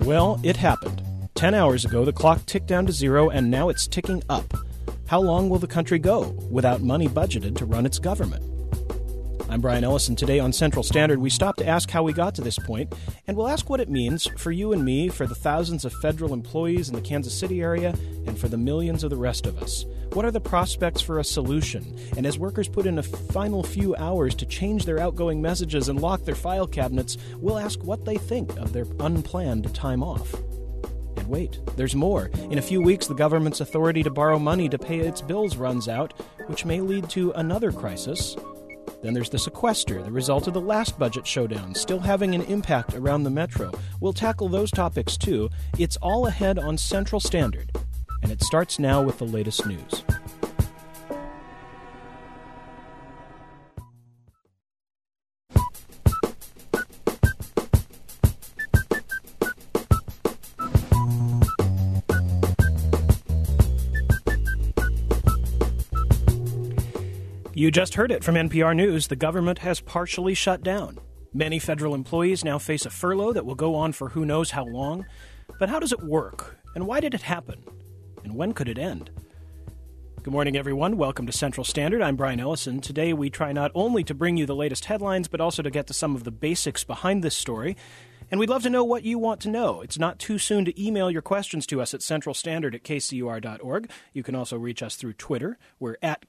Well, it happened. 10 hours ago, the clock ticked down to zero, and now it's ticking up. How long will the country go without money budgeted to run its government? I'm Brian Ellison. Today on Central Standard, we stop to ask how we got to this point, and we'll ask what it means for you and me, for the thousands of federal employees in the Kansas City area, and for the millions of the rest of us. What are the prospects for a solution? And as workers put in a final few hours to change their outgoing messages and lock their file cabinets, we'll ask what they think of their unplanned time off. And wait, there's more. In a few weeks, the government's authority to borrow money to pay its bills runs out, which may lead to another crisis. Then there's the sequester, the result of the last budget showdown, still having an impact around the metro. We'll tackle those topics too. It's all ahead on Central Standard, and it starts now with the latest news. You just heard it from NPR News. The government has partially shut down. Many federal employees now face a furlough that will go on for who knows how long. But how does it work? And why did it happen? And when could it end? Good morning, everyone. Welcome to Central Standard. I'm Brian Ellison. Today we try not only to bring you the latest headlines, but also to get to some of the basics behind this story. And we'd love to know what you want to know. It's not too soon to email your questions to us at centralstandard@kcur.org. You can also reach us through Twitter. We're at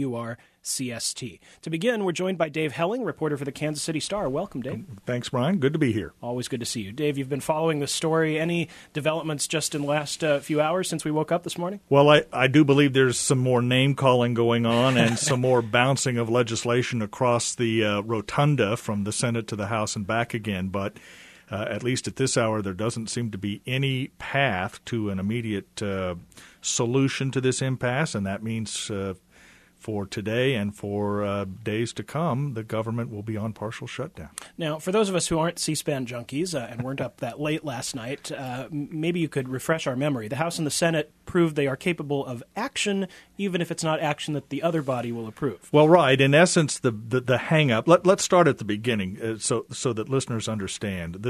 KCUR-CST. To begin, we're joined by Dave Helling, reporter for the Kansas City Star. Welcome, Dave. Thanks, Brian. Good to be here. Always good to see you. Dave, you've been following this story. Any developments just in the last few hours since we woke up this morning? Well, I do believe there's some more name-calling going on and some more bouncing of legislation across the rotunda from the Senate to the House and back again, but at least at this hour, there doesn't seem to be any path to an immediate solution to this impasse, and that means for today and for days to come, the government will be on partial shutdown. Now, for those of us who aren't C-SPAN junkies and weren't up that late last night, maybe you could refresh our memory. The House and the Senate proved they are capable of action, even if it's not action that the other body will approve. Well, right. In essence, the hang-up, let's start at the beginning so that listeners understand.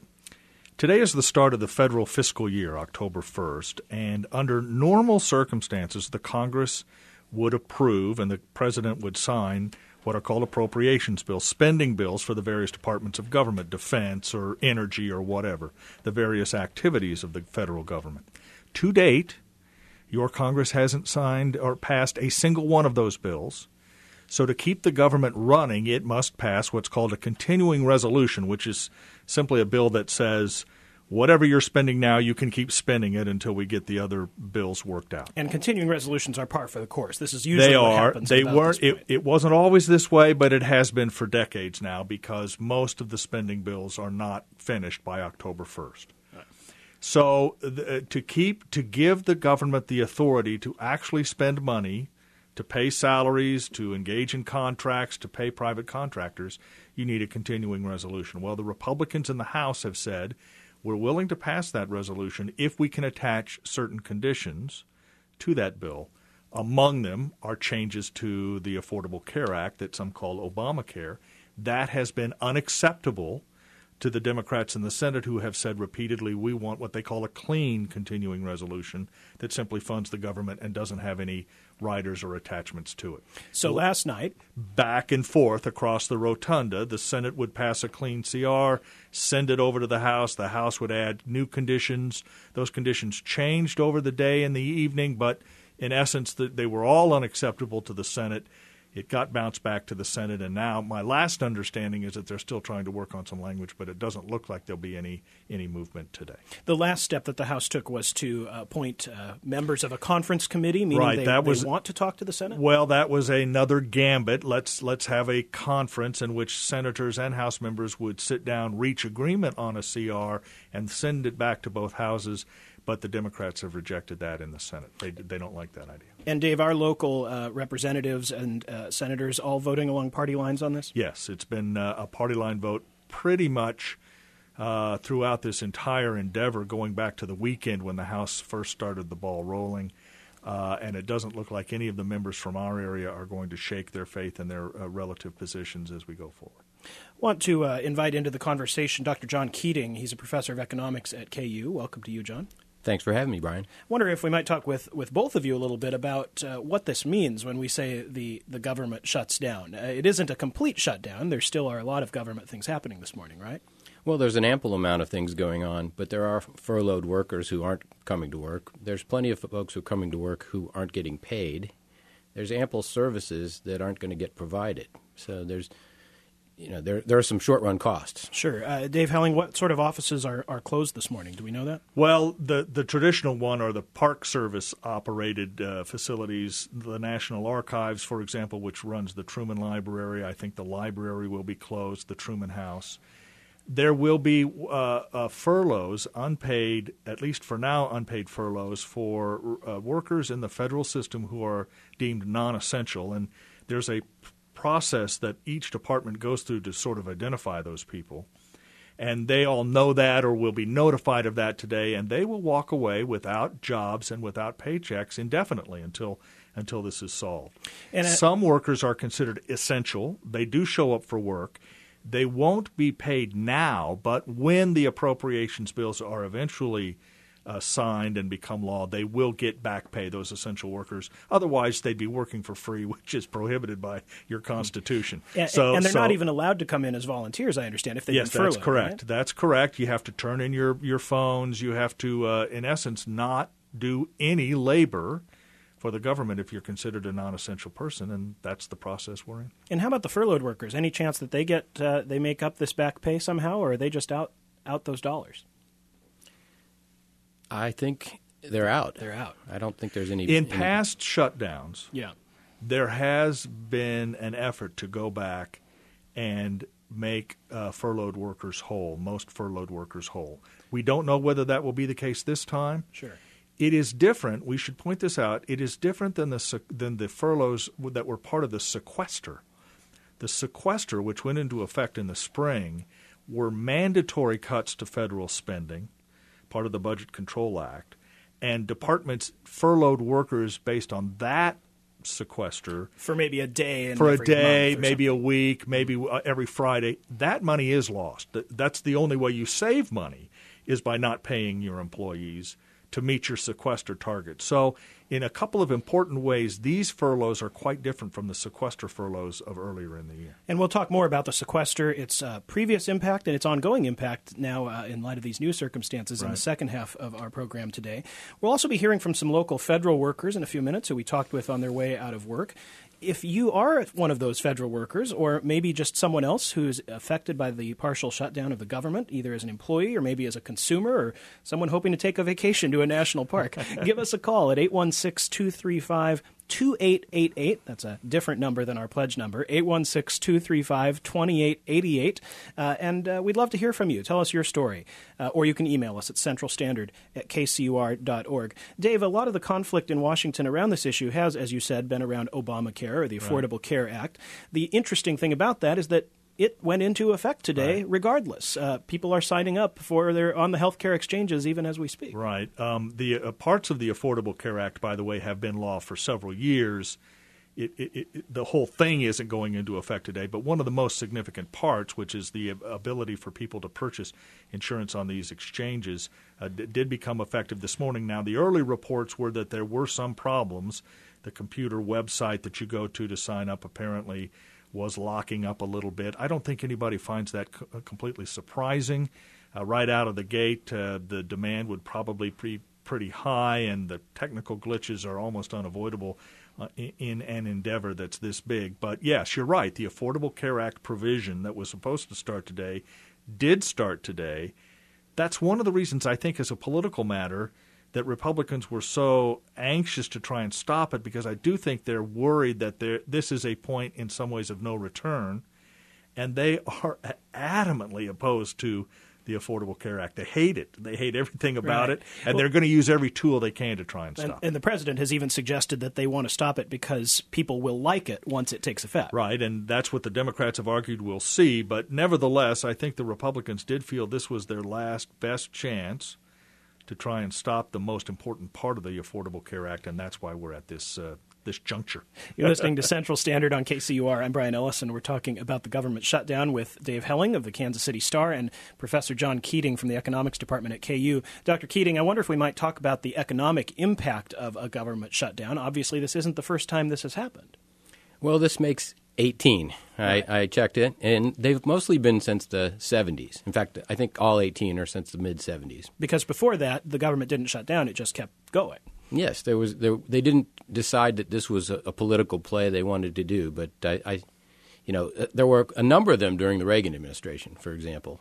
Today is the start of the federal fiscal year, October 1st, and under normal circumstances, the Congress would approve and the president would sign what are called appropriations bills, spending bills for the various departments of government, defense or energy or whatever, the various activities of the federal government. To date, your Congress hasn't signed or passed a single one of those bills. So to keep the government running, it must pass what's called a continuing resolution, which is simply a bill that says whatever you're spending now, you can keep spending it until we get the other bills worked out. And continuing resolutions are par for the course. This is usually what happens. They weren't. It wasn't always this way, but it has been for decades now because most of the spending bills are not finished by October 1st. Right. So to give the government the authority to actually spend money, to pay salaries, to engage in contracts, to pay private contractors, you need a continuing resolution. Well, the Republicans in the House have said, we're willing to pass that resolution if we can attach certain conditions to that bill. Among them are changes to the Affordable Care Act that some call Obamacare. That has been unacceptable to the Democrats in the Senate who have said repeatedly we want what they call a clean continuing resolution that simply funds the government and doesn't have any riders or attachments to it. So last night, back and forth across the rotunda, the Senate would pass a clean CR, send it over to the House. The House would add new conditions. Those conditions changed over the day and the evening, but in essence, they were all unacceptable to the Senate. It got bounced back to the Senate, and now my last understanding is that they're still trying to work on some language, but it doesn't look like there'll be any movement today. The last step that the House took was to appoint members of a conference committee, meaning they want to talk to the Senate? Well, that was another gambit. Let's have a conference in which senators and House members would sit down, reach agreement on a CR, and send it back to both houses. But the Democrats have rejected that in the Senate. They don't like that idea. And, Dave, our local representatives and senators all voting along party lines on this? Yes, it's been a party line vote pretty much throughout this entire endeavor, going back to the weekend when the House first started the ball rolling. And it doesn't look like any of the members from our area are going to shake their faith in their relative positions as we go forward. I want to invite into the conversation Dr. John Keating. He's a professor of economics at KU. Welcome to you, John. Thanks for having me, Brian. I wonder if we might talk with both of you a little bit about what this means when we say the government shuts down. It isn't a complete shutdown. There still are a lot of government things happening this morning, right? Well, there's an ample amount of things going on, but there are furloughed workers who aren't coming to work. There's plenty of folks who are coming to work who aren't getting paid. There's ample services that aren't going to get provided. So there's, there are some short-run costs. Sure. Dave Helling, what sort of offices are closed this morning? Do we know that? Well, the traditional one are the Park Service-operated facilities. The National Archives, for example, which runs the Truman Library. I think the library will be closed, the Truman House. There will be furloughs, unpaid, at least for now, unpaid furloughs for workers in the federal system who are deemed non-essential. And there's a process that each department goes through to sort of identify those people. And they all know that or will be notified of that today, and they will walk away without jobs and without paychecks indefinitely until this is solved. And some workers are considered essential. They do show up for work. They won't be paid now, but when the appropriations bills are eventually signed and become law, they will get back pay, those essential workers. Otherwise, they'd be working for free, which is prohibited by your Constitution. And they're not even allowed to come in as volunteers, I understand, if they've been furloughed. Yes, that's correct. Right? That's correct. You have to turn in your phones. You have to, in essence, not do any labor for the government if you're considered a non-essential person, and that's the process we're in. And how about the furloughed workers? Any chance that they make up this back pay somehow, or are they just out those dollars? I think they're out. They're out. I don't think there's any. In past shutdowns, yeah, there has been an effort to go back and make furloughed workers whole, most furloughed workers whole. We don't know whether that will be the case this time. Sure. It is different. We should point this out. It is different than the furloughs that were part of the sequester. The sequester, which went into effect in the spring, were mandatory cuts to federal spending, part of the Budget Control Act, and departments furloughed workers based on that sequester for maybe a day, maybe a week, maybe every Friday. That money is lost. That's the only way you save money, is by not paying your employees to meet your sequester target. So in a couple of important ways, these furloughs are quite different from the sequester furloughs of earlier in the year. And we'll talk more about the sequester, its previous impact and its ongoing impact now in light of these new circumstances in the second half of our program today. We'll also be hearing from some local federal workers in a few minutes who we talked with on their way out of work. If you are one of those federal workers, or maybe just someone else who's affected by the partial shutdown of the government, either as an employee or maybe as a consumer or someone hoping to take a vacation to a national park, give us a call at 816-235-2888. That's a different number than our pledge number, 816-235-2888. And we'd love to hear from you. Tell us your story. Or you can email us at centralstandard@kcur.org. Dave, a lot of the conflict in Washington around this issue has, as you said, been around Obamacare or the Affordable Care Act. The interesting thing about that is that it went into effect today regardless. People are signing up they're on the health care exchanges even as we speak. Right. The parts of the Affordable Care Act, by the way, have been law for several years. The whole thing isn't going into effect today, but one of the most significant parts, which is the ability for people to purchase insurance on these exchanges, did become effective this morning. Now, the early reports were that there were some problems. The computer website that you go to sign up apparently was locking up a little bit. I don't think anybody finds that completely surprising. Right out of the gate, the demand would probably be pretty high, and the technical glitches are almost unavoidable in an endeavor that's this big. But yes, you're right. The Affordable Care Act provision that was supposed to start today did start today. That's one of the reasons I think, as a political matter, that Republicans were so anxious to try and stop it, because I do think they're worried that this is a point in some ways of no return, and they are adamantly opposed to the Affordable Care Act. They hate it. They hate everything about it, and they're going to use every tool they can to try and stop it. And the president has even suggested that they want to stop it because people will like it once it takes effect. Right, and that's what the Democrats have argued we'll see. But nevertheless, I think the Republicans did feel this was their last best chance to try and stop the most important part of the Affordable Care Act, and that's why we're at this juncture. You're listening to Central Standard on KCUR. I'm Brian Ellison. We're talking about the government shutdown with Dave Helling of the Kansas City Star and Professor John Keating from the Economics Department at KU. Dr. Keating, I wonder if we might talk about the economic impact of a government shutdown. Obviously, this isn't the first time this has happened. Well, this makes 18. I checked it, and they've mostly been since the 70s. In fact, I think all 18 are since the mid-70s. Because before that, the government didn't shut down. It just kept going. Yes, they didn't decide that this was a political play they wanted to do, but there were a number of them during the Reagan administration, for example.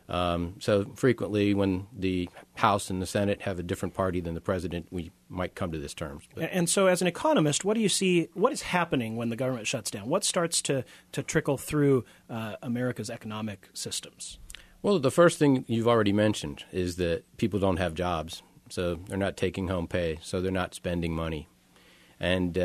So frequently when the House and the Senate have a different party than the president, we might come to this terms. And so as an economist, what do you see, what is happening when the government shuts down? What starts to trickle through America's economic systems? Well, the first thing you've already mentioned is that people don't have jobs. So they're not taking home pay, so they're not spending money. And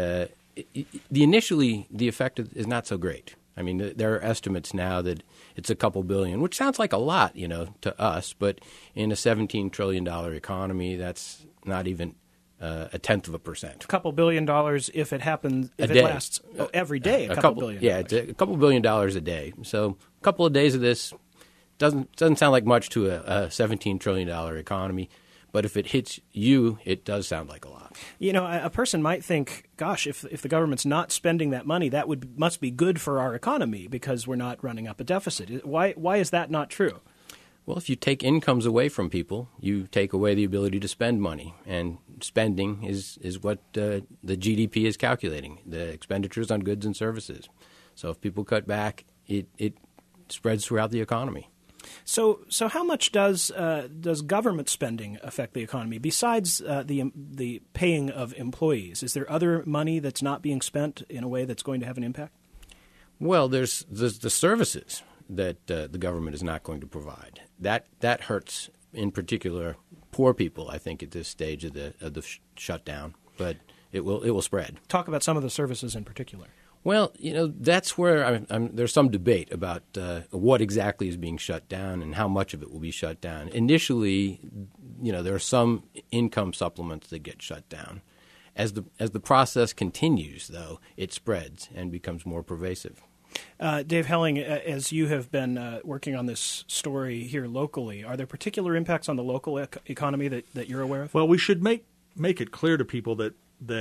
initially, the effect is not so great. I mean, there are estimates now that it's a couple billion, which sounds like a lot, to us. But in a $17 trillion economy, that's not even a tenth of a percent. A couple $1 billion if it happens, if it lasts every day, a couple billion. Yeah, it's a couple $1 billion a day. So a couple of days of this doesn't sound like much to a $17 trillion economy. But if it hits you, it does sound like a lot. A person might think, gosh, if the government's not spending that money, that must be good for our economy because we're not running up a deficit. Why is that not true? Well, if you take incomes away from people, you take away the ability to spend money. And spending is what the GDP is calculating, the expenditures on goods and services. So if people cut back, it spreads throughout the economy. So how much does government spending affect the economy besides the paying of employees? Is there other money that's not being spent in a way that's going to have an impact? Well, there's the services that the government is not going to provide. That hurts in particular poor people, I think, at this stage of the shutdown. But it will spread. Talk about some of the services in particular. Well, that's where there's some debate about what exactly is being shut down and how much of it will be shut down. Initially, there are some income supplements that get shut down. As the process continues, though, it spreads and becomes more pervasive. Dave Helling, as you have been working on this story here locally, are there particular impacts on the local economy that you're aware of? Well, we should make it clear to people that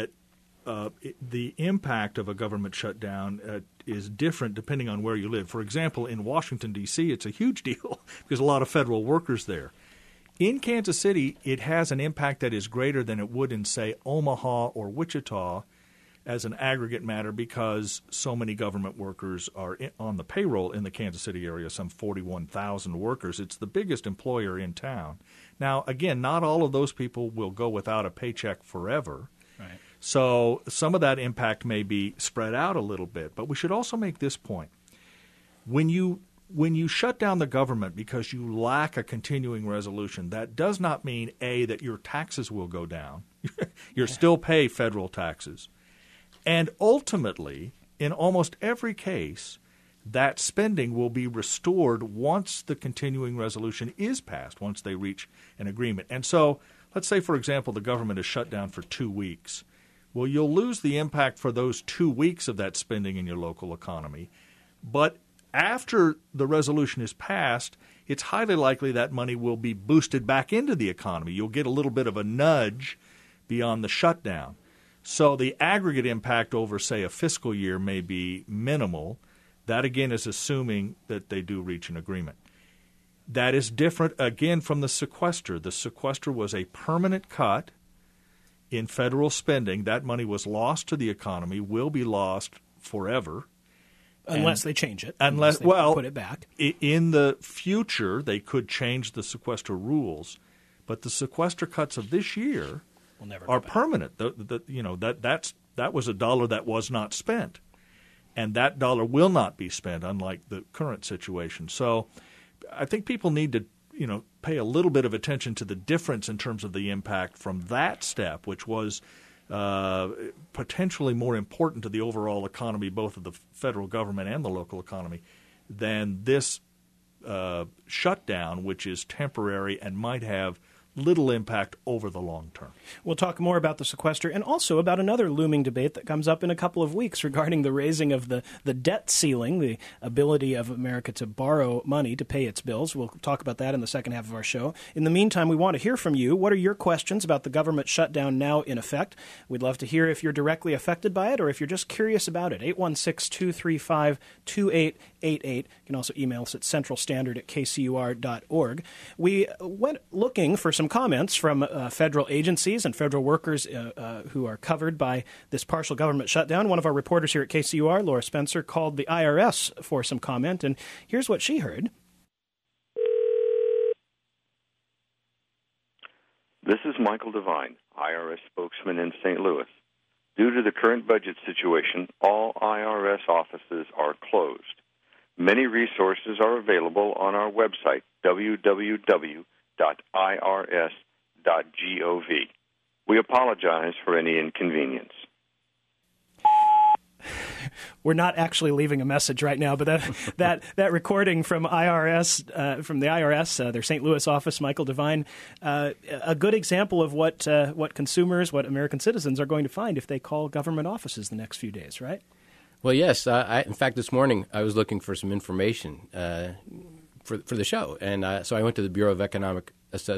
the impact of a government shutdown is different depending on where you live. For example, in Washington, D.C., it's a huge deal because a lot of federal workers there. In Kansas City, it has an impact that is greater than it would in, say, Omaha or Wichita as an aggregate matter because so many government workers are on the payroll in the Kansas City area, some 41,000 workers. It's the biggest employer in town. Now, again, not all of those people will go without a paycheck forever. Right. So some of that impact may be spread out a little bit. But we should also make this point. When you shut down the government because you lack a continuing resolution, that does not mean, A, that your taxes will go down. You'll still pay federal taxes. And ultimately, in almost every case, that spending will be restored once the continuing resolution is passed, once they reach an agreement. And so let's say, for example, the government is shut down for 2 weeks. Well, you'll lose the impact for those 2 weeks of that spending in your local economy. But after the resolution is passed, it's highly likely that money will be boosted back into the economy. You'll get a little bit of a nudge beyond the shutdown. So the aggregate impact over, say, a fiscal year may be minimal. That, again, is assuming that they do reach an agreement. That is different, again, from the sequester. The sequester was a permanent cut in federal spending. That money was lost to the economy, will be lost forever. Unless they change it. Unless they put it back. In the future, they could change the sequester rules. But the sequester cuts of this year are permanent. That was a dollar that was not spent. And that dollar will not be spent, unlike the current situation. So I think people need to pay a little bit of attention to the difference in terms of the impact from that step, which was potentially more important to the overall economy, both of the federal government and the local economy, than this shutdown, which is temporary and might have little impact over the long term. We'll talk more about the sequester and also about another looming debate that comes up in a couple of weeks regarding the raising of the debt ceiling, the ability of America to borrow money to pay its bills. We'll talk about that in the second half of our show. In the meantime, we want to hear from you. What are your questions about the government shutdown now in effect? We'd love to hear if you're directly affected by it or if you're just curious about it. 816-235-2888. You can also email us at centralstandard@kcur.org. We went looking for some comments from federal agencies and federal workers who are covered by this partial government shutdown. One of our reporters here at KCUR, Laura Spencer, called the IRS for some comment, and here's what she heard. This is Michael Devine, IRS spokesman in St. Louis. Due to the current budget situation, all IRS offices are closed. Many resources are available on our website, www.irs.gov. We apologize for any inconvenience. We're not actually leaving a message right now, but that recording from IRS, from the IRS, their St. Louis office, Michael Devine, a good example of what consumers, what American citizens are going to find if they call government offices the next few days, right? Well, yes. In fact, this morning I was looking for some information for the show, and so I went to the Bureau of Economic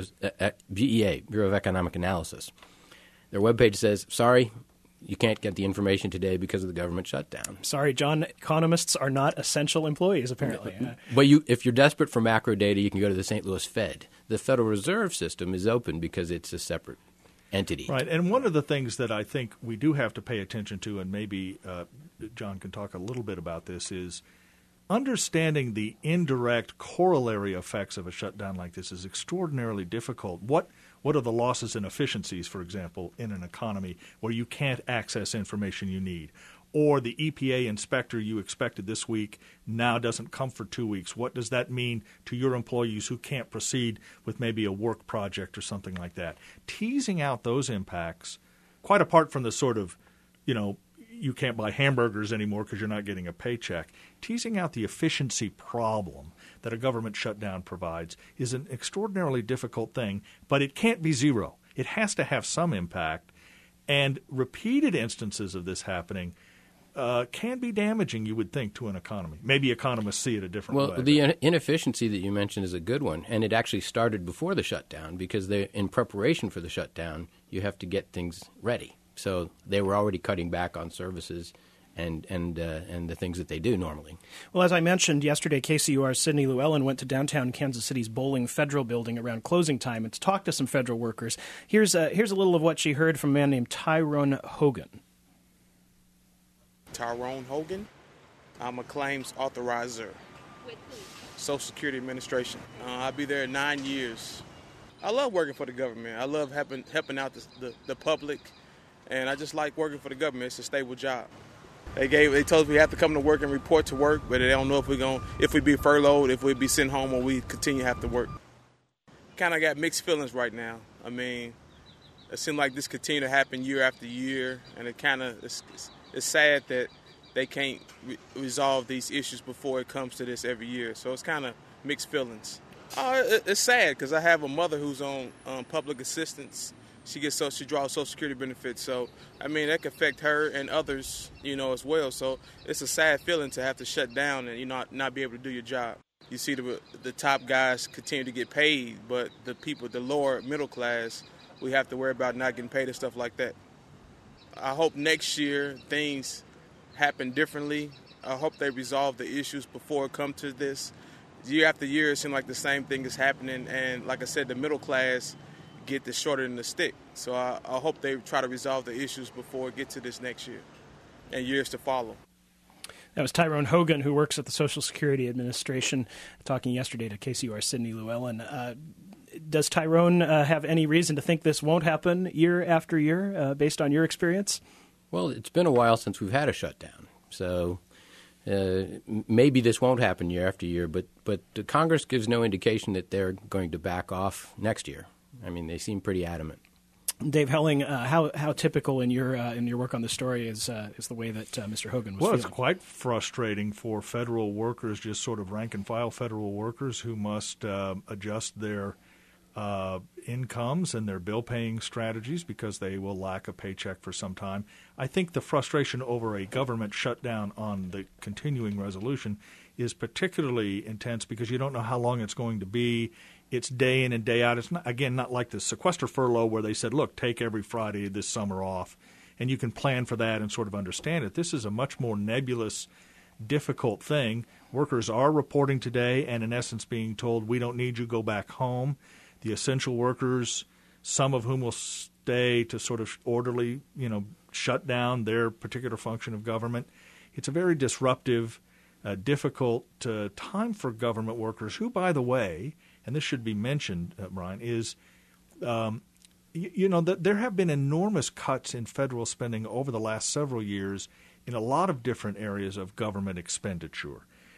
BEA, Bureau of Economic Analysis. Their webpage says, "Sorry, you can't get the information today because of the government shutdown." Sorry, John. Economists are not essential employees, apparently. But if you're desperate for macro data, you can go to the St. Louis Fed. The Federal Reserve System is open because it's a separate entity. Right, and one of the things that I think we do have to pay attention to, and maybe John can talk a little bit about this, is understanding the indirect corollary effects of a shutdown like this is extraordinarily difficult. What are the losses and efficiencies, for example, in an economy where you can't access information you need? Or the EPA inspector you expected this week now doesn't come for 2 weeks. What does that mean to your employees who can't proceed with maybe a work project or something like that? Teasing out those impacts, quite apart from the sort of, you can't buy hamburgers anymore because you're not getting a paycheck. Teasing out the efficiency problem that a government shutdown provides is an extraordinarily difficult thing, but it can't be zero. It has to have some impact, and repeated instances of this happening can be damaging, you would think, to an economy. Maybe economists see it a different way. Well, the inefficiency that you mentioned is a good one, and it actually started before the shutdown because in preparation for the shutdown, you have to get things ready. So they were already cutting back on services and the things that they do normally. Well, as I mentioned yesterday, KCUR's Sydney Llewellyn went to downtown Kansas City's Bowling Federal Building around closing time and to talk to some federal workers. Here's a little of what she heard from a man named Tyrone Hogan. Tyrone Hogan. I'm a claims authorizer. With who? Social Security Administration. I'll be there 9 years. I love working for the government. I love helping out the public, and I just like working for the government. It's a stable job. They told us we have to come to work and report to work, but they don't know if we be furloughed, if we be sent home, or we continue to have to work. Kind of got mixed feelings right now. I mean, it seems like this continue to happen year after year, and it's sad that they can't resolve these issues before it comes to this every year. So it's kind of mixed feelings. It's sad because I have a mother who's on public assistance. She draws Social Security benefits. So, I mean, that could affect her and others, as well. So it's a sad feeling to have to shut down and, not be able to do your job. You see the top guys continue to get paid, but the people, the lower middle class, we have to worry about not getting paid and stuff like that. I hope next year things happen differently. I hope they resolve the issues before it comes to this. Year after year, it seems like the same thing is happening. And like I said, the middle class get the shorter than the stick. So I hope they try to resolve the issues before it gets to this next year and years to follow. That was Tyrone Hogan, who works at the Social Security Administration, talking yesterday to KCUR Sydney Llewellyn. Does Tyrone have any reason to think this won't happen year after year, based on your experience? Well, it's been a while since we've had a shutdown, so maybe this won't happen year after year. But the Congress gives no indication that they're going to back off next year. I mean, they seem pretty adamant. Dave Helling, how typical in your work on the story is the way that Mr. Hogan was feeling? Well, it's quite frustrating for federal workers, just sort of rank and file federal workers who must adjust their incomes and their bill-paying strategies because they will lack a paycheck for some time. I think the frustration over a government shutdown on the continuing resolution is particularly intense because you don't know how long it's going to be. It's day in and day out. It's not like the sequester furlough where they said, look, take every Friday this summer off, and you can plan for that and sort of understand it. This is a much more nebulous, difficult thing. Workers are reporting today and in essence being told, we don't need you, go back home. The essential workers, some of whom will stay to sort of orderly, shut down their particular function of government. It's a very disruptive, difficult time for government workers who, by the way, and this should be mentioned, Brian, is that there have been enormous cuts in federal spending over the last several years in a lot of different areas of government expenditure.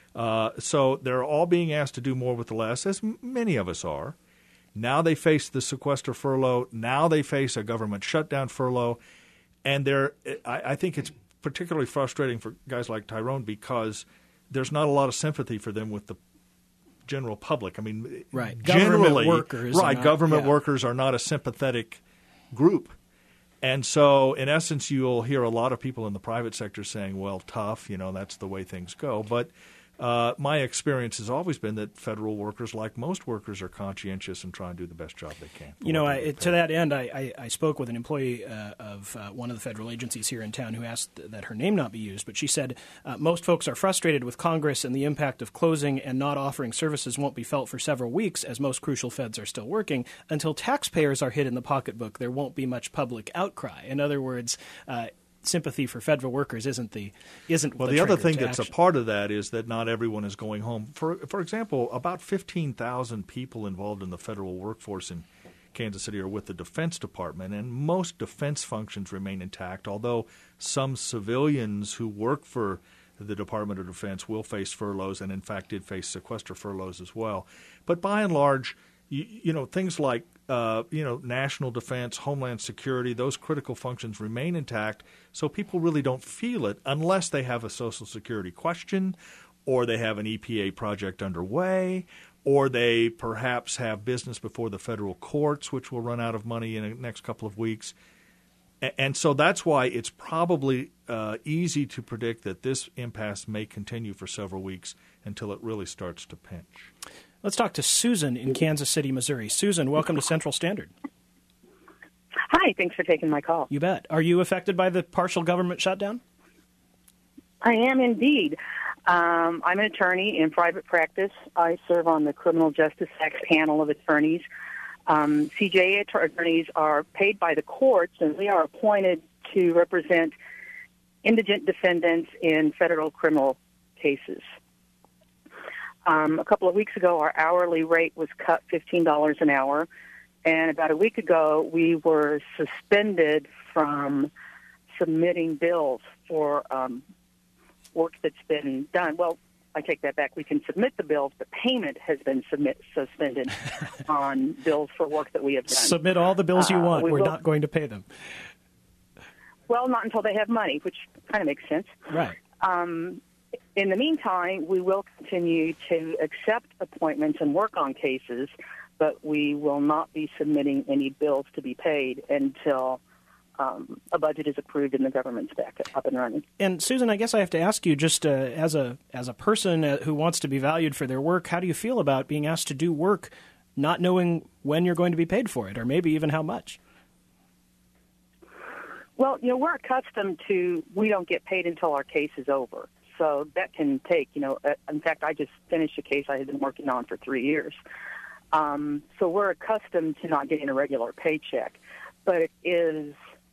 So they're all being asked to do more with less, as many of us are. Now they face the sequester furlough. Now they face a government shutdown furlough. And I think it's particularly frustrating for guys like Tyrone because there's not a lot of sympathy for them with the general public. I mean, right. Generally, government workers are not a sympathetic group. And so, in essence, you'll hear a lot of people in the private sector saying, well, tough, that's the way things go. But my experience has always been that federal workers, like most workers, are conscientious and try and do the best job they can. To that end, I spoke with an employee of one of the federal agencies here in town who asked that her name not be used, but she said most folks are frustrated with Congress and the impact of closing and not offering services won't be felt for several weeks as most crucial feds are still working. Until taxpayers are hit in the pocketbook, there won't be much public outcry. In other words, sympathy for federal workers isn't the other thing that's a part of that is that not everyone is going home. For example, about 15,000 people involved in the federal workforce in Kansas City are with the Defense Department, and most defense functions remain intact, although some civilians who work for the Department of Defense will face furloughs and, in fact, did face sequester furloughs as well. But by and large, things like national defense, homeland security, those critical functions remain intact, so people really don't feel it unless they have a Social Security question or they have an EPA project underway or they perhaps have business before the federal courts, which will run out of money in the next couple of weeks. And so that's why it's probably easy to predict that this impasse may continue for several weeks until it really starts to pinch. Let's talk to Susan in Kansas City, Missouri. Susan, welcome to Central Standard. Hi, thanks for taking my call. You bet. Are you affected by the partial government shutdown? I am indeed. I'm an attorney in private practice. I serve on the Criminal Justice Act panel of attorneys. CJA attorneys are paid by the courts, and we are appointed to represent indigent defendants in federal criminal cases. A couple of weeks ago, our hourly rate was cut $15 an hour, and about a week ago, we were suspended from submitting bills for work that's been done. Well, I take that back. We can submit the bills, but payment has been suspended on bills for work that we have done. Submit all the bills you want. We're not going to pay them. Well, not until they have money, which kind of makes sense. Right. In the meantime, we will continue to accept appointments and work on cases, but we will not be submitting any bills to be paid until a budget is approved and the government's back up and running. And Susan, I guess I have to ask you, just as a person who wants to be valued for their work, how do you feel about being asked to do work not knowing when you're going to be paid for it, or maybe even how much? Well, we're accustomed to we don't get paid until our case is over. So that can take, in fact, I just finished a case I had been working on for 3 years. So we're accustomed to not getting a regular paycheck. But it is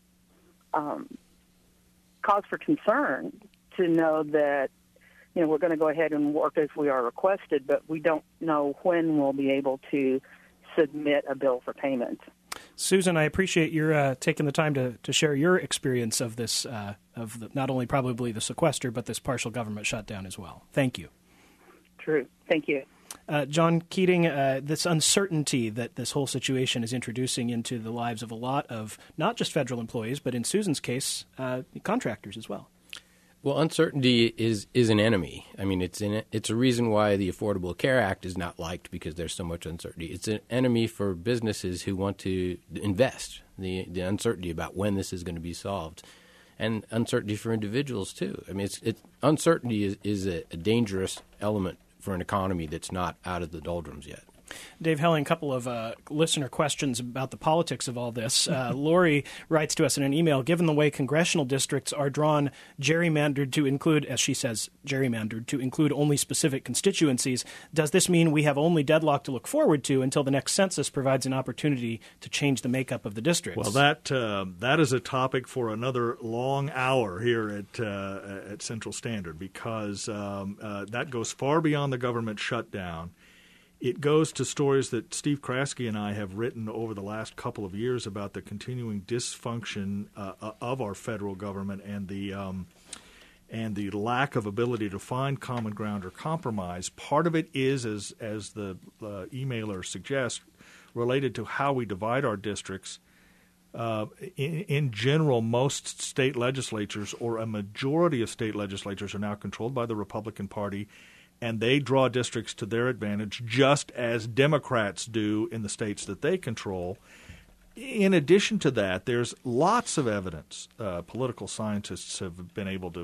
cause for concern to know that, we're going to go ahead and work as we are requested, but we don't know when we'll be able to submit a bill for payment. Susan, I appreciate your taking the time to share your experience of this, not only probably the sequester, but this partial government shutdown as well. Thank you. True. Thank you. John Keating, this uncertainty that this whole situation is introducing into the lives of a lot of not just federal employees, but in Susan's case, contractors as well. Well, uncertainty is an enemy. I mean, it's a reason why the Affordable Care Act is not liked, because there's so much uncertainty. It's an enemy for businesses who want to invest, the uncertainty about when this is going to be solved, and uncertainty for individuals too. I mean, uncertainty is a dangerous element for an economy that's not out of the doldrums yet. Dave Helling, a couple of listener questions about the politics of all this. Lori writes to us in an email, given the way congressional districts are drawn, gerrymandered to include, as she says, gerrymandered to include only specific constituencies, does this mean we have only deadlock to look forward to until the next census provides an opportunity to change the makeup of the districts? Well, that is a topic for another long hour here at Central Standard, because that goes far beyond the government shutdown. It goes to stories that Steve Kraske and I have written over the last couple of years about the continuing dysfunction of our federal government and the lack of ability to find common ground or compromise. Part of it is, as the emailer suggests, related to how we divide our districts. In general, most state legislatures, or a majority of state legislatures, are now controlled by the Republican Party, and they draw districts to their advantage, just as Democrats do in the states that they control. In addition to that, there's lots of evidence political scientists have been able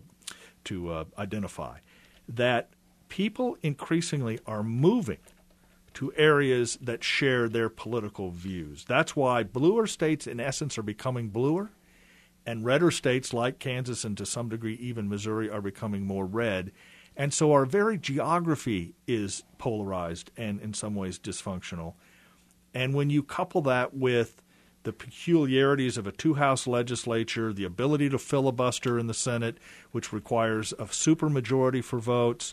to identify that people increasingly are moving to areas that share their political views. That's why bluer states, in essence, are becoming bluer, and redder states like Kansas and to some degree even Missouri are becoming more red. And so our very geography is polarized and in some ways dysfunctional. And when you couple that with the peculiarities of a two-house legislature, the ability to filibuster in the Senate, which requires a supermajority for votes,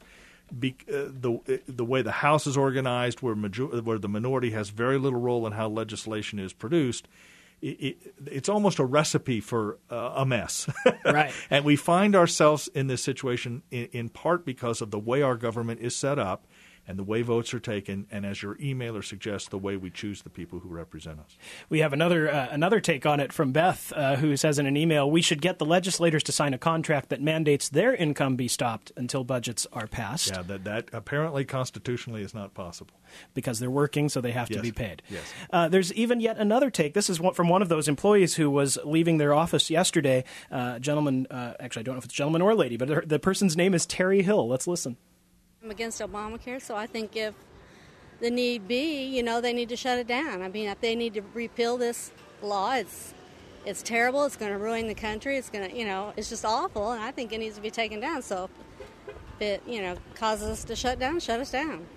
the way the House is organized, where the minority has very little role in how legislation is produced, it's almost a recipe for a mess. Right. And we find ourselves in this situation in part because of the way our government is set up and the way votes are taken, and as your emailer suggests, the way we choose the people who represent us. We have another take on it from Beth, who says in an email, we should get the legislators to sign a contract that mandates their income be stopped until budgets are passed. Yeah, that apparently constitutionally is not possible. Because they're working, so they have to be paid. Yes. There's even yet another take. This is from one of those employees who was leaving their office yesterday. Gentleman, actually, I don't know if it's a gentleman or a lady, but the person's name is Terry Hill. Let's listen. I'm against Obamacare, so I think if the need be, they need to shut it down. I mean, if they need to repeal this law, it's terrible. It's going to ruin the country. It's going to, it's just awful, and I think it needs to be taken down. So if it, causes us to shut us down.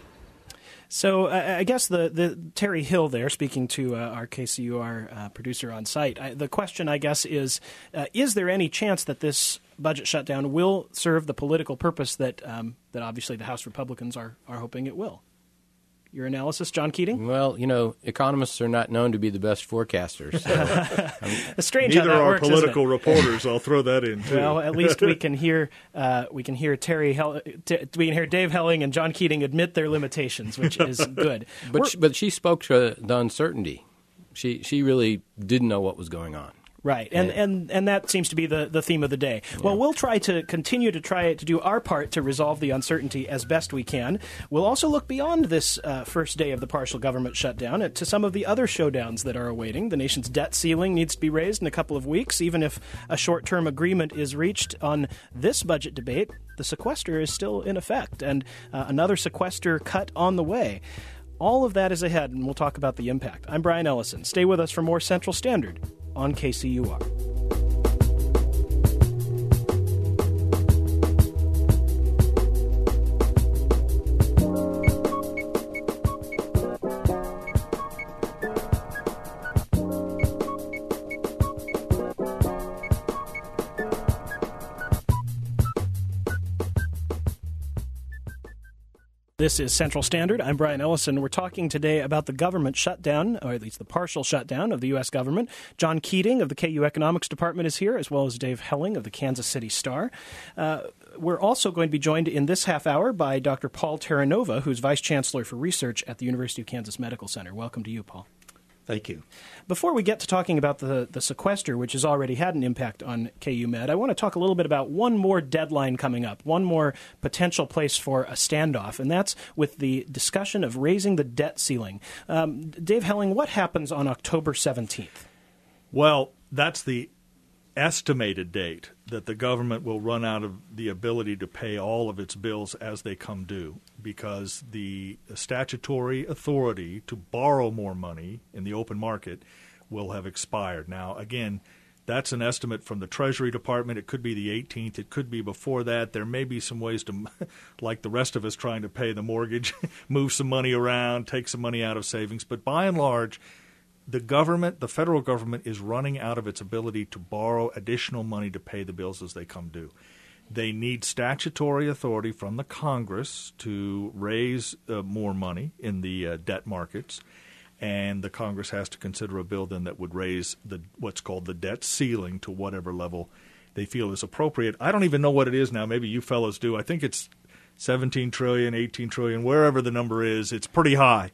So I guess the Terry Hill there, speaking to our KCUR producer on site, the question, I guess, is there any chance that this budget shutdown will serve the political purpose that obviously the House Republicans are hoping it will? Your analysis, John Keating? Well, economists are not known to be the best forecasters. So it's strange neither how that are works, political reporters. I'll throw that in too. Well, at least we can hear we can hear Dave Helling and John Keating admit their limitations, which is good. But she spoke to the uncertainty. She really didn't know what was going on. Right, and that seems to be the theme of the day. Yeah. Well, we'll try to do our part to resolve the uncertainty as best we can. We'll also look beyond this first day of the partial government shutdown to some of the other showdowns that are awaiting. The nation's debt ceiling needs to be raised in a couple of weeks. Even if a short-term agreement is reached on this budget debate, the sequester is still in effect, and another sequester cut on the way. All of that is ahead, and we'll talk about the impact. I'm Brian Ellison. Stay with us for more Central Standard on KCUR. This is Central Standard. I'm Brian Ellison. We're talking today about the government shutdown, or at least the partial shutdown of the U.S. government. John Keating of the KU Economics Department is here, as well as Dave Helling of the Kansas City Star. We're also going to be joined in this half hour by Dr. Paul Terranova, who's Vice Chancellor for Research at the University of Kansas Medical Center. Welcome to you, Paul. Thank you. Before we get to talking about the sequester, which has already had an impact on KU Med, I want to talk a little bit about one more deadline coming up, one more potential place for a standoff, and that's with the discussion of raising the debt ceiling. Dave Helling, what happens on October 17th? Well, that's the estimated date that the government will run out of the ability to pay all of its bills as they come due, because the statutory authority to borrow more money in the open market will have expired. Now, again, that's an estimate from the Treasury Department. It could be the 18th. It could be before that. There may be some ways to, like the rest of us trying to pay the mortgage, move some money around, take some money out of savings. But by and large, the government, the federal government, is running out of its ability to borrow additional money to pay the bills as they come due. They need statutory authority from the Congress to raise more money in the debt markets, and the Congress has to consider a bill then that would raise what's called the debt ceiling to whatever level they feel is appropriate. I don't even know what it is now. Maybe you fellows do. I think it's 17 trillion, 18 trillion, wherever the number is, it's pretty high.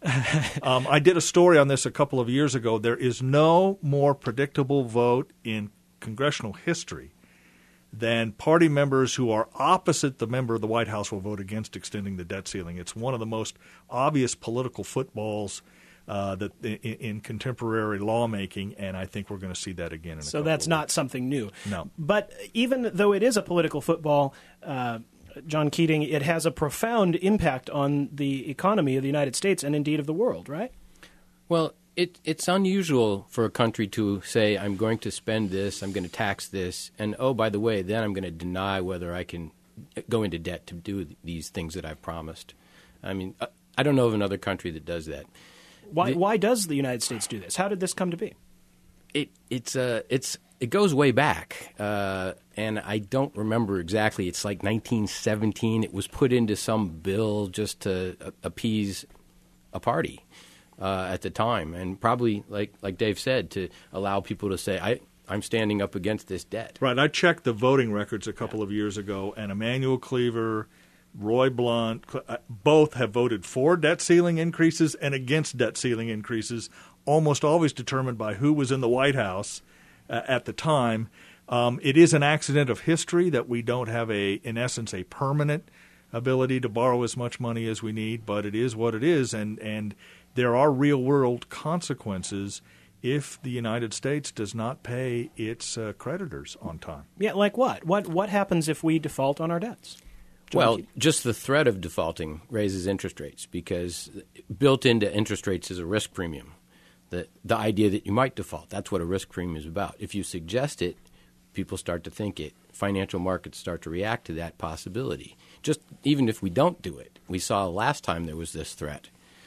I did a story on this a couple of years ago. There is no more predictable vote in congressional history than party members who are opposite the member of the White House will vote against extending the debt ceiling. It's one of the most obvious political footballs that in contemporary lawmaking, and I think we're going to see that again in a couple of weeks. So that's not something new. No. But even though it is a political football, John Keating, it has a profound impact on the economy of the United States and indeed of the world, right? Well, it's unusual for a country to say, I'm going to spend this, I'm going to tax this, and oh, by the way, then I'm going to deny whether I can go into debt to do these things that I've promised. I mean, I don't know of another country that does that. Why does the United States do this? How did this come to be? It goes way back, and I don't remember exactly. It's like 1917. It was put into some bill just to appease a party at the time, and probably, like Dave said, to allow people to say, I'm standing up against this debt. Right. I checked the voting records a couple of years ago, and Emanuel Cleaver, Roy Blunt, both have voted for debt ceiling increases and against debt ceiling increases, almost always determined by who was in the White House at the time. It is an accident of history that we don't have, in essence, a permanent ability to borrow as much money as we need, but it is what it is, and there are real-world consequences if the United States does not pay its creditors on time. Yeah, like what? What happens if we default on our debts? Well, just the threat of defaulting raises interest rates, because built into interest rates is a risk premium. The idea that you might default, that's what a risk premium is about. If you suggest it, people start to think it. Financial markets start to react to that possibility. Just even if we don't do it, we saw last time there was this threat.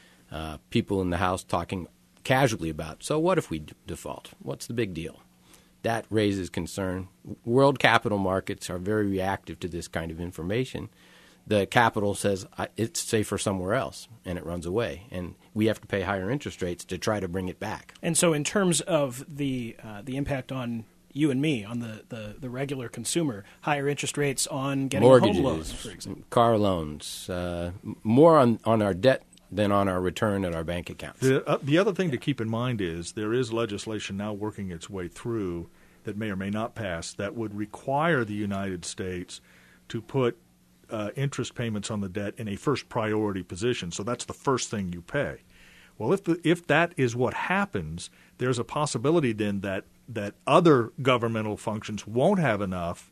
People in the House talking casually about, so what if we default? What's the big deal? That raises concern. World capital markets are very reactive to this kind of information. The capital says it's safer somewhere else, and it runs away. And we have to pay higher interest rates to try to bring it back. And so in terms of the impact on you and me, on the regular consumer, higher interest rates on getting mortgages, home loans, for example. Car loans, more on our debt than on our return at our bank accounts. The other thing to keep in mind is there is legislation now working its way through that may or may not pass that would require the United States to put interest payments on the debt in a first priority position. So that's the first thing you pay. Well, if that is what happens, there's a possibility then that other governmental functions won't have enough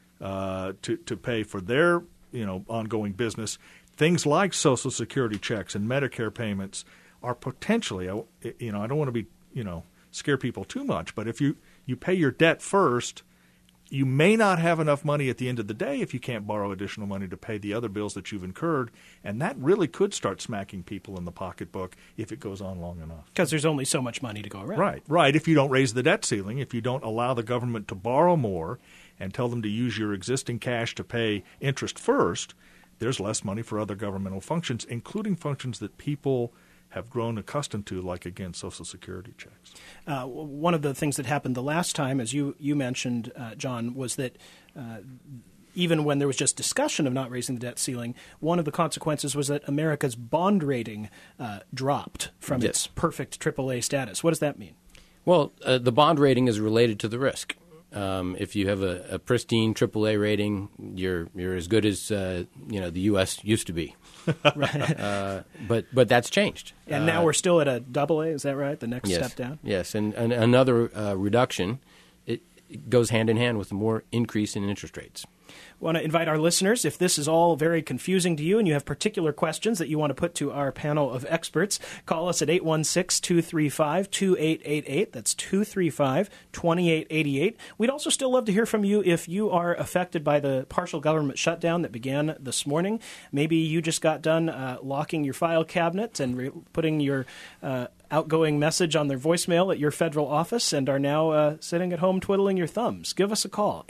to pay for their ongoing business. Things like Social Security checks and Medicare payments are potentially, I don't want to be, scare people too much, but if you pay your debt first, you may not have enough money at the end of the day if you can't borrow additional money to pay the other bills that you've incurred, and that really could start smacking people in the pocketbook if it goes on long enough. Because there's only so much money to go around. Right. If you don't raise the debt ceiling, if you don't allow the government to borrow more and tell them to use your existing cash to pay interest first, there's less money for other governmental functions, including functions that people have grown accustomed to, like, again, Social Security checks. One of the things that happened the last time, as you mentioned, John, was that even when there was just discussion of not raising the debt ceiling, one of the consequences was that America's bond rating dropped from its perfect AAA status. What does that mean? Well, the bond rating is related to the risk. If you have a pristine AAA rating, you're as good as the U.S. used to be. Right. But that's changed. And now we're still at a AA, is that right? The next step down? Yes, and another reduction, it goes hand in hand with more increase in interest rates. I want to invite our listeners, if this is all very confusing to you and you have particular questions that you want to put to our panel of experts, call us at 816-235-2888. That's 235-2888. We'd also still love to hear from you if you are affected by the partial government shutdown that began this morning. Maybe you just got done locking your file cabinet and putting your outgoing message on their voicemail at your federal office and are now sitting at home twiddling your thumbs. Give us a call,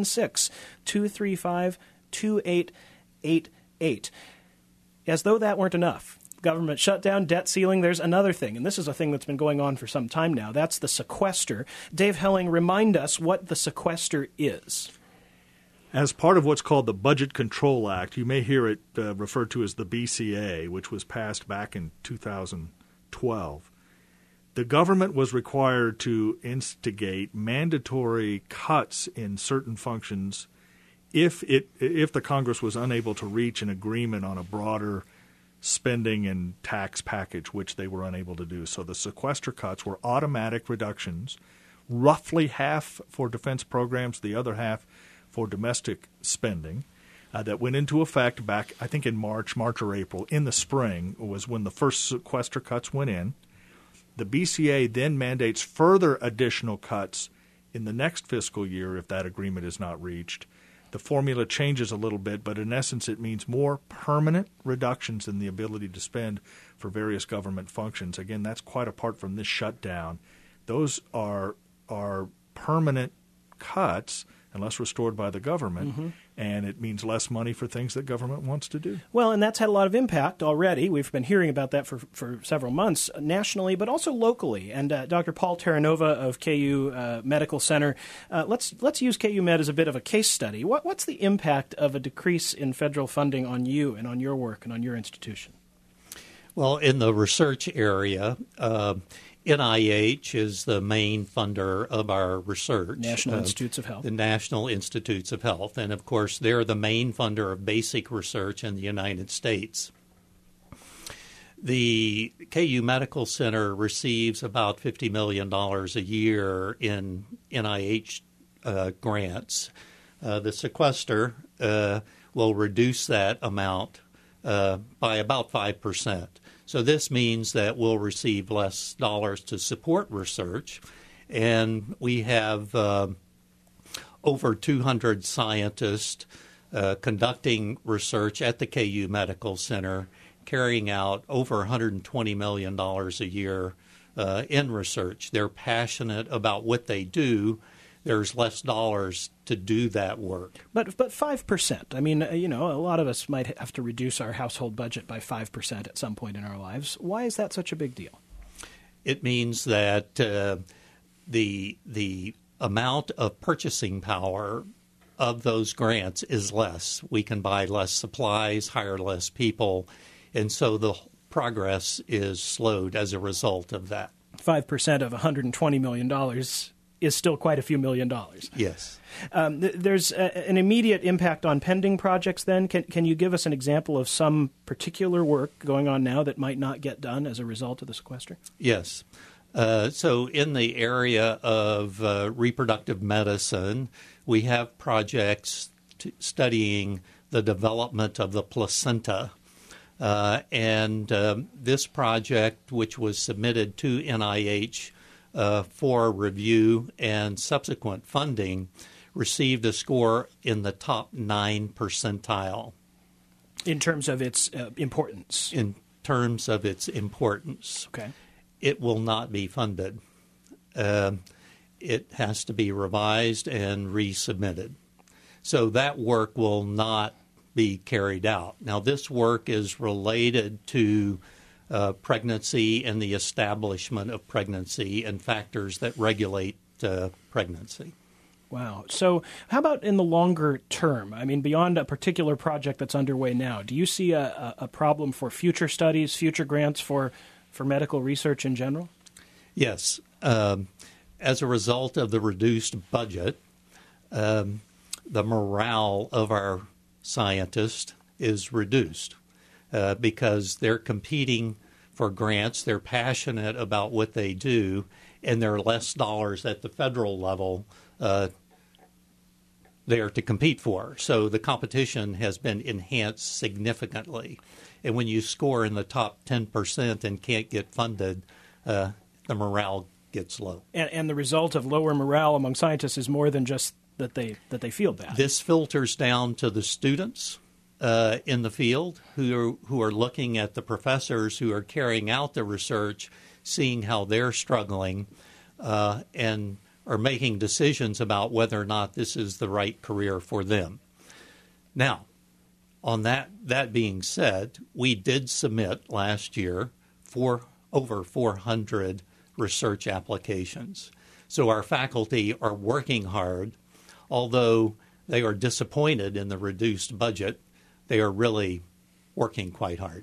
816-235-2888. As though that weren't enough, government shutdown, debt ceiling, there's another thing, and this is a thing that's been going on for some time now. That's the sequester. Dave Helling, remind us what the sequester is. As part of what's called the Budget Control Act, you may hear it referred to as the BCA, which was passed back in 2012. The government was required to instigate mandatory cuts in certain functions if the Congress was unable to reach an agreement on a broader spending and tax package, which they were unable to do. So the sequester cuts were automatic reductions, roughly half for defense programs, the other half for domestic spending, that went into effect back, I think, in March or April. In the spring was when the first sequester cuts went in. The BCA then mandates further additional cuts in the next fiscal year if that agreement is not reached. The formula changes a little bit, but in essence it means more permanent reductions in the ability to spend for various government functions. Again, that's quite apart from this shutdown. Those are permanent cuts unless restored by the government, and it means less money for things that government wants to do. Well, and that's had a lot of impact already. We've been hearing about that for several months nationally, but also locally. And Dr. Paul Terranova of KU Medical Center, let's use KU Med as a bit of a case study. What's the impact of a decrease in federal funding on you and on your work and on your institution? Well, in the research area, NIH is the main funder of our research. National Institutes of Health. The National Institutes of Health. And, of course, they're the main funder of basic research in the United States. The KU Medical Center receives about $50 million a year in NIH grants. The sequester will reduce that amount by about 5%. So this means that we'll receive less dollars to support research, and we have over 200 scientists conducting research at the KU Medical Center, carrying out over $120 million a year in research. They're passionate about what they do. There's less dollars to do that work. But 5%. I mean, a lot of us might have to reduce our household budget by 5% at some point in our lives. Why is that such a big deal? It means that the amount of purchasing power of those grants is less. We can buy less supplies, hire less people, and so the progress is slowed as a result of that. 5% of $120 million is still quite a few million dollars. Yes. There's an immediate impact on pending projects then. Can you give us an example of some particular work going on now that might not get done as a result of the sequester? Yes. So in the area of reproductive medicine, we have projects studying the development of the placenta. And this project, which was submitted to NIH for review and subsequent funding, received a score in the top 9 percentile. In terms of its importance? In terms of its importance. Okay. It will not be funded. It has to be revised and resubmitted. So that work will not be carried out. Now, this work is related to pregnancy and the establishment of pregnancy and factors that regulate pregnancy. Wow. So how about in the longer term? I mean, beyond a particular project that's underway now, do you see a problem for future studies, future grants for medical research in general? Yes. As a result of the reduced budget, the morale of our scientists is reduced because they're competing for grants, they're passionate about what they do, and there are less dollars at the federal level there to compete for. So the competition has been enhanced significantly. And when you score in the top 10% and can't get funded, the morale gets low. And the result of lower morale among scientists is more than just that they feel bad. This filters down to the students in the field who are looking at the professors who are carrying out the research, seeing how they're struggling, and are making decisions about whether or not this is the right career for them. Now, on that being said, we did submit last year for over 400 research applications. So our faculty are working hard. Although they are disappointed in the reduced budget, they are really working quite hard.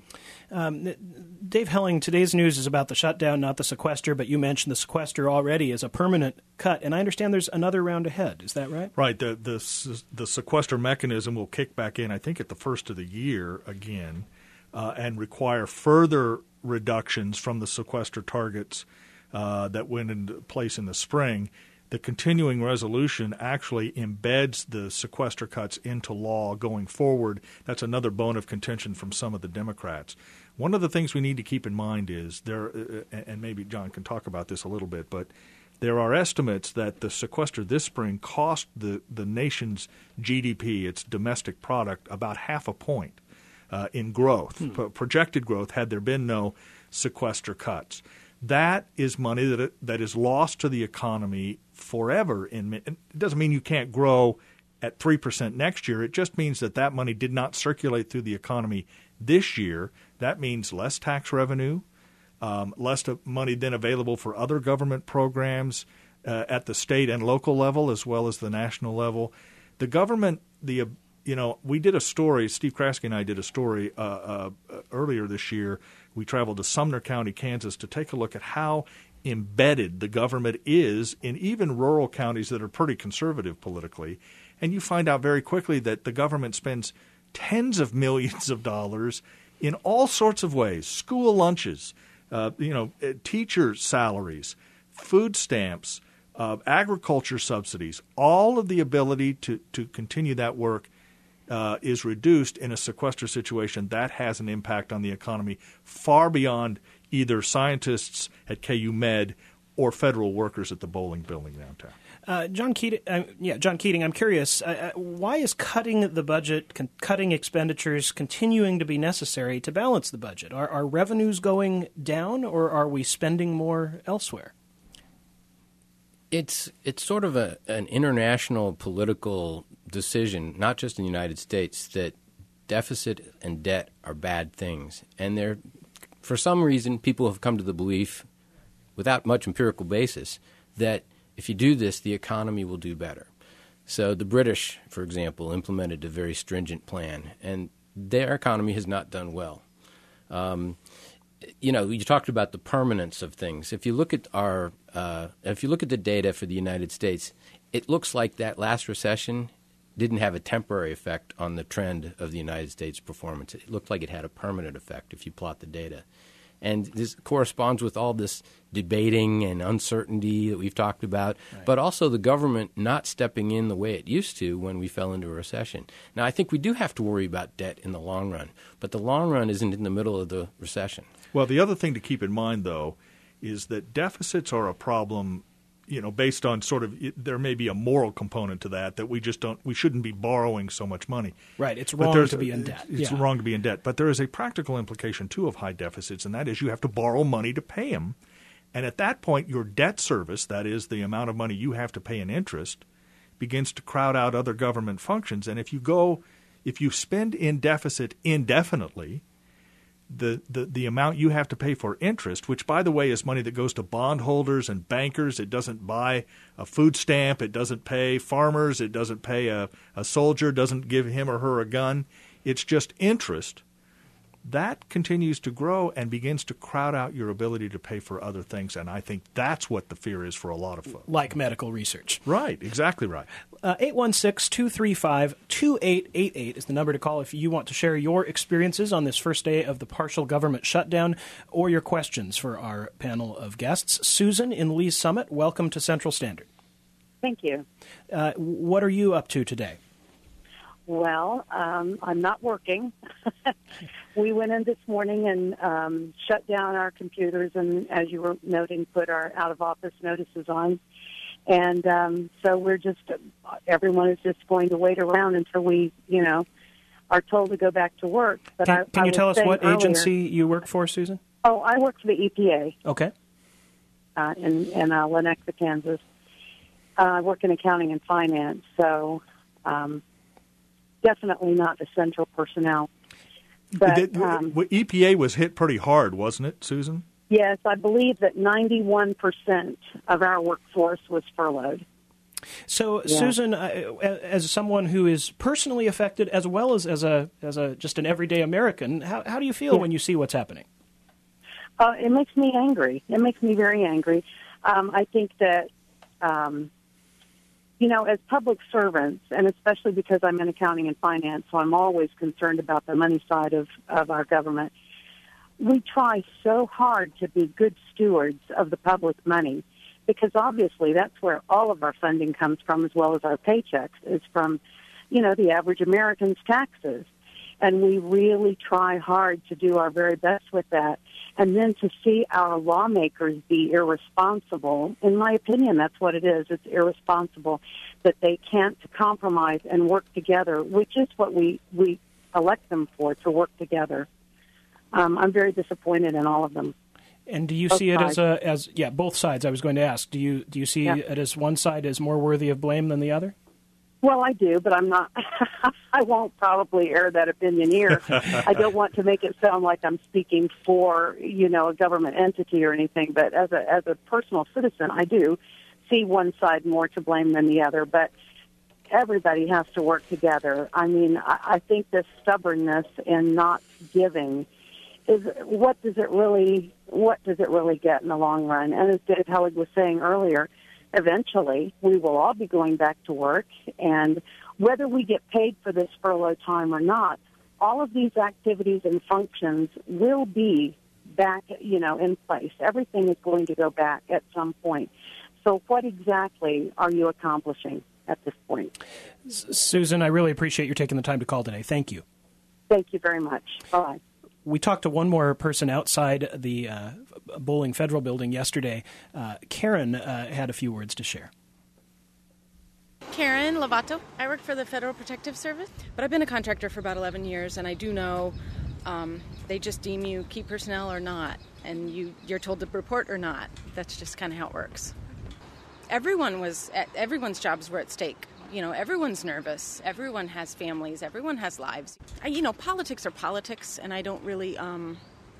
Dave Helling, today's news is about the shutdown, not the sequester, but you mentioned the sequester already as a permanent cut, and I understand there's another round ahead. Is that right? Right. The sequester mechanism will kick back in, I think, at the first of the year again, and require further reductions from the sequester targets that went into place in the spring. The continuing resolution actually embeds the sequester cuts into law going forward. That's another bone of contention from some of the Democrats. One of the things we need to keep in mind is and maybe John can talk about this a little bit, but there are estimates that the sequester this spring cost the nation's GDP, its domestic product, about half a point in growth, projected growth, had there been no sequester cuts. That is money that is lost to the economy forever. It doesn't mean you can't grow at 3% next year. It just means that money did not circulate through the economy this year. That means less tax revenue, less money then available for other government programs at the state and local level as well as the national level. The government, we did a story, Steve Kraske and I did a story earlier this year. We traveled to Sumner County, Kansas, to take a look at how embedded the government is in even rural counties that are pretty conservative politically. And you find out very quickly that the government spends tens of millions of dollars in all sorts of ways: school lunches, teacher salaries, food stamps, agriculture subsidies. All of the ability to continue that work is reduced in a sequester situation. That has an impact on the economy far beyond either scientists at KU Med or federal workers at the bowling building downtown. John Keating, I'm curious, why is cutting the budget, cutting expenditures continuing to be necessary to balance the budget? Are revenues going down, or are we spending more elsewhere? It's sort of an international political decision, not just in the United States, that deficit and debt are bad things. And for some reason, people have come to the belief, without much empirical basis, that if you do this, the economy will do better. So the British, for example, implemented a very stringent plan, and their economy has not done well. You talked about the permanence of things. If you look at the data for the United States, it looks like that last recession didn't have a temporary effect on the trend of the United States' performance. It looked like it had a permanent effect if you plot the data. And this corresponds with all this debating and uncertainty that we've talked about, right, but also the government not stepping in the way it used to when we fell into a recession. Now, I think we do have to worry about debt in the long run, but the long run isn't in the middle of the recession. Well, the other thing to keep in mind, though, is that deficits are a problem, based on there may be a moral component to that we shouldn't be borrowing so much money. Right. It's wrong to be in debt. It's wrong to be in debt. But there is a practical implication, too, of high deficits, and that is you have to borrow money to pay them. And at that point, your debt service, that is the amount of money you have to pay in interest, begins to crowd out other government functions. And if you spend in deficit indefinitely, the amount you have to pay for interest, which, by the way, is money that goes to bondholders and bankers. It doesn't buy a food stamp. It doesn't pay farmers. It doesn't pay a soldier, doesn't give him or her a gun. It's just interest. That continues to grow and begins to crowd out your ability to pay for other things, and I think that's what the fear is for a lot of folks. Like medical research. Right, exactly right. 816-235-2888 is the number to call if you want to share your experiences on this first day of the partial government shutdown or your questions for our panel of guests. Susan in Lee's Summit, welcome to Central Standard. Thank you. What are you up to today? Well, I'm not working. We went in this morning and shut down our computers and, as you were noting, put our out-of-office notices on. And so everyone is just going to wait around until we, are told to go back to work. But can you tell us what agency you work for, Susan? Oh, I work for the EPA. Okay. In Lenexa, Kansas. I work in accounting and finance, so definitely not the central personnel. But EPA was hit pretty hard, wasn't it, Susan? Yes, I believe that 91% of our workforce was furloughed. So, yeah. Susan, as someone who is personally affected, as well as just an everyday American, how do you feel when you see what's happening? It makes me angry. It makes me very angry. I think that, as public servants, and especially because I'm in accounting and finance, so I'm always concerned about the money side of our government, we try so hard to be good stewards of the public money, because obviously that's where all of our funding comes from, as well as our paychecks, is from, the average American's taxes. And we really try hard to do our very best with that. And then to see our lawmakers be irresponsible, in my opinion, that's what it is. It's irresponsible that they can't compromise and work together, which is what we elect them for, to work together. I'm very disappointed in all of them. And do you see it as both sides? I was going to ask. Do you see it as one side is more worthy of blame than the other? Well, I do, but I'm not. I won't probably air that opinion here. I don't want to make it sound like I'm speaking for, a government entity or anything. But as a personal citizen, I do see one side more to blame than the other. But everybody has to work together. I mean, I think this stubbornness and not giving is what does it really get in the long run? And as Dave Hellig was saying earlier, eventually we will all be going back to work, and whether we get paid for this furlough time or not, all of these activities and functions will be back, in place. Everything is going to go back at some point. So what exactly are you accomplishing at this point? Susan, I really appreciate you taking the time to call today. Thank you. Thank you very much. Bye. We talked to one more person outside the Bowling Federal Building yesterday. Karen had a few words to share. Karen Lovato. I work for the Federal Protective Service, but I've been a contractor for about 11 years, and I do know they just deem you key personnel or not, and you're told to report or not. That's just kind of how it works. Everyone's jobs were at stake. Everyone's nervous. Everyone has families. Everyone has lives. Politics are politics, and I don't really know,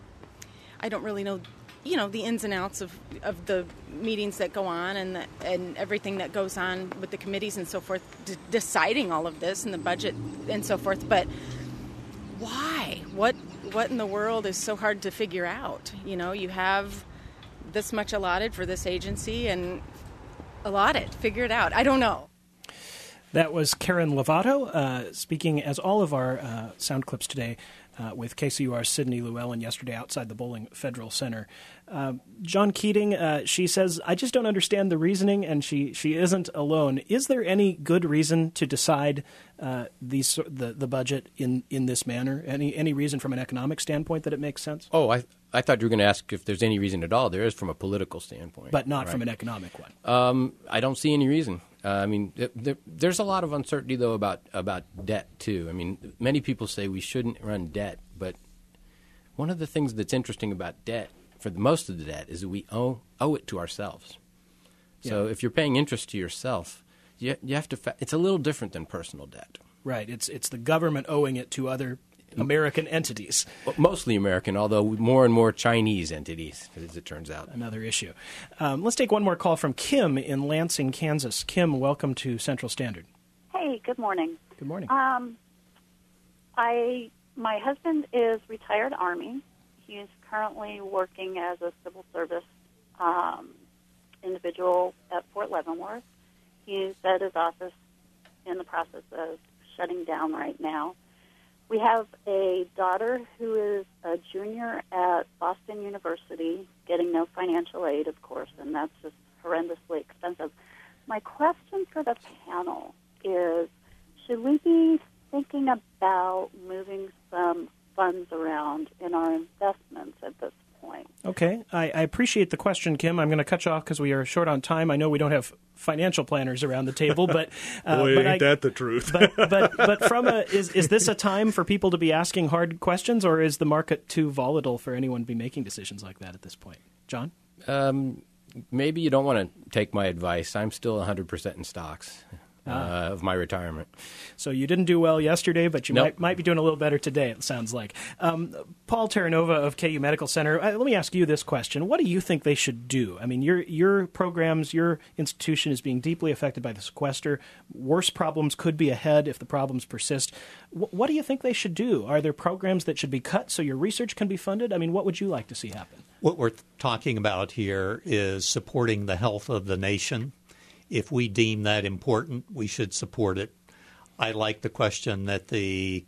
the ins and outs of the meetings that go on and everything that goes on with the committees and so forth, deciding all of this and the budget and so forth. But why? What in the world is so hard to figure out? You have this much allotted for this agency, and figure it out. I don't know. That was Karen Lovato speaking, as all of our sound clips today, with KCUR's Sydney Llewellyn yesterday outside the Bowling Federal Center. John Keating, she says, I just don't understand the reasoning, and she isn't alone. Is there any good reason to decide the budget in this manner? Any reason from an economic standpoint that it makes sense? Oh, I thought you were going to ask if there's any reason at all. There is from a political standpoint. But not from an economic one. I don't see any reason. There's a lot of uncertainty, though, about debt, too. Many people say we shouldn't run debt, but one of the things that's interesting about debt, for most of the debt, is that we owe it to ourselves. So if you're paying interest to yourself, you have to it's a little different than personal debt. Right. It's the government owing it to other American entities. Well, mostly American, although more and more Chinese entities, as it turns out. Another issue. Let's take one more call from Kim in Lansing, Kansas. Kim, welcome to Central Standard. Hey, good morning. Good morning. My husband is retired Army. He is currently working as a civil service individual at Fort Leavenworth. He's at his office in the process of shutting down right now. We have a daughter who is a junior at Boston University, getting no financial aid, of course, and that's just horrendously expensive. My question for the panel is, should we be thinking about moving some funds around in our investments at this point? Okay. I appreciate the question, Kim. I'm going to cut you off because we are short on time. I know we don't have financial planners around the table, but ain't that the truth? but from is this a time for people to be asking hard questions, or is the market too volatile for anyone to be making decisions like that at this point? John? Maybe you don't want to take my advice. I'm still 100% in stocks. Of my retirement. So you didn't do well yesterday, but you might be doing a little better today, it sounds like. Paul Terranova of KU Medical Center, let me ask you this question. What do you think they should do? I mean, your programs, your institution is being deeply affected by the sequester. Worse problems could be ahead if the problems persist. What do you think they should do? Are there programs that should be cut so your research can be funded? I mean, what would you like to see happen? What we're talking about here is supporting the health of the nation. If we deem that important, we should support it. I like the question that the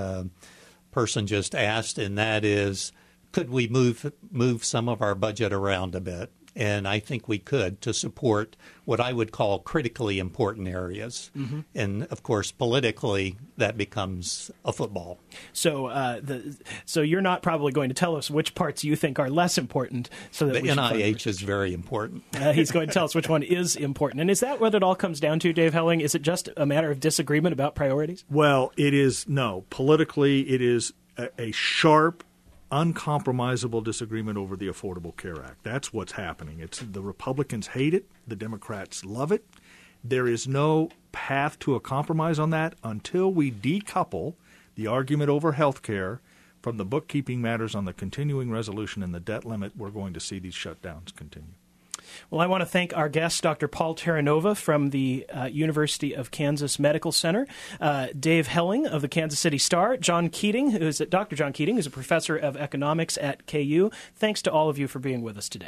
person just asked, and that is, could we move some of our budget around a bit? And I think we could, to support what I would call critically important areas. Mm-hmm. And, of course, politically, that becomes a football. So so you're not probably going to tell us which parts you think are less important. So that the NIH is very important. He's going to tell us which one is important. And is that what it all comes down to, Dave Helling? Is it just a matter of disagreement about priorities? Well, it is, no. Politically, it is a sharp, uncompromisable disagreement over the Affordable Care Act. That's what's happening. It's the Republicans hate it. The Democrats love it. There is no path to a compromise on that until we decouple the argument over health care from the bookkeeping matters on the continuing resolution and the debt limit. We're going to see these shutdowns continue. Well, I want to thank our guest, Dr. Paul Terranova from the University of Kansas Medical Center, Dave Helling of the Kansas City Star, John Keating, Dr. John Keating, who's a professor of economics at KU. Thanks to all of you for being with us today.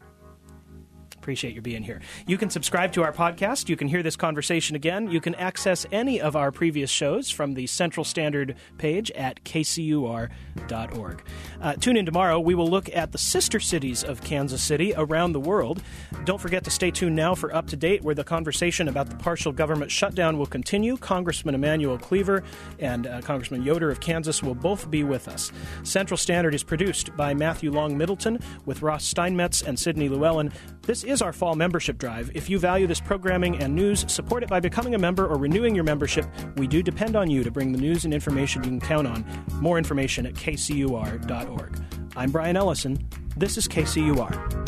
Appreciate you being here. You can subscribe to our podcast. You can hear this conversation again. You can access any of our previous shows from the Central Standard page at kcur.org. Tune in tomorrow. We will look at the sister cities of Kansas City around the world. Don't forget to stay tuned now for Up to Date, where the conversation about the partial government shutdown will continue. Congressman Emanuel Cleaver and Congressman Yoder of Kansas will both be with us. Central Standard is produced by Matthew Long Middleton with Ross Steinmetz and Sidney Llewellyn. This is our fall membership drive. If you value this programming and news, support it by becoming a member or renewing your membership. We do depend on you to bring the news and information you can count on. More information at kcur.org. I'm Brian Ellison. This is KCUR.